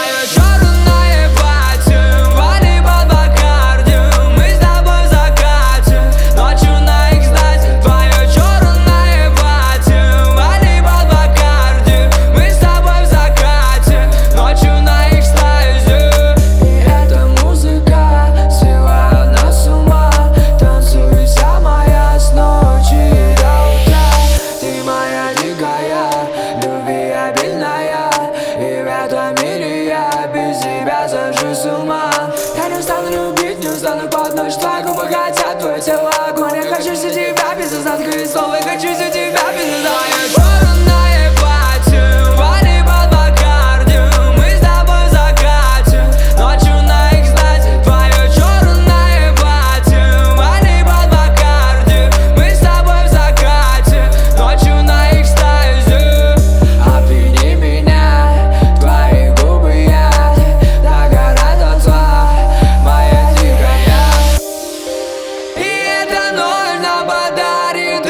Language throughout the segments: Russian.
Твое черное платье, волейбол, Бакарди. Мы с тобой в закате, ночью на экстазе. Твое черное платье, волейбол, Бакарди. Мы с тобой в закате, ночью на экстазе. И эта музыка свела нас с ума. Танцуй вся моя с ночи до утра. Ты моя дикая, любвеобильная. И в этом мире я без тебя сожжу с ума. Я не устану любить, не устану под ночь. Твои губы хотят, твое тело огонь. Я хочу за тебя без остатка и слов. Я хочу за тебя без остатка. Черное платье, волейбол, Бакарди. Мы с тобой в закате, ночью на экстазе. Твое черное платье, волейбол, Бакарди. Мы с тобой в закате, ночью на экстазе. Обвини меня, твои губы яд, догорает дотла моя дикая. И эта ночь нам подарит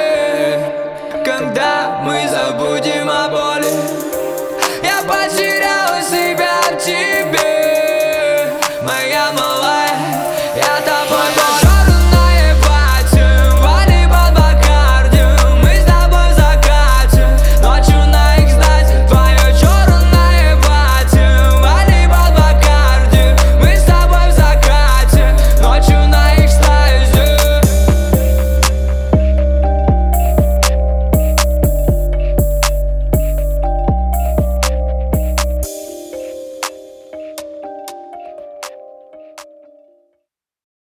рассвет, когда мы забудем о боли. Я потерял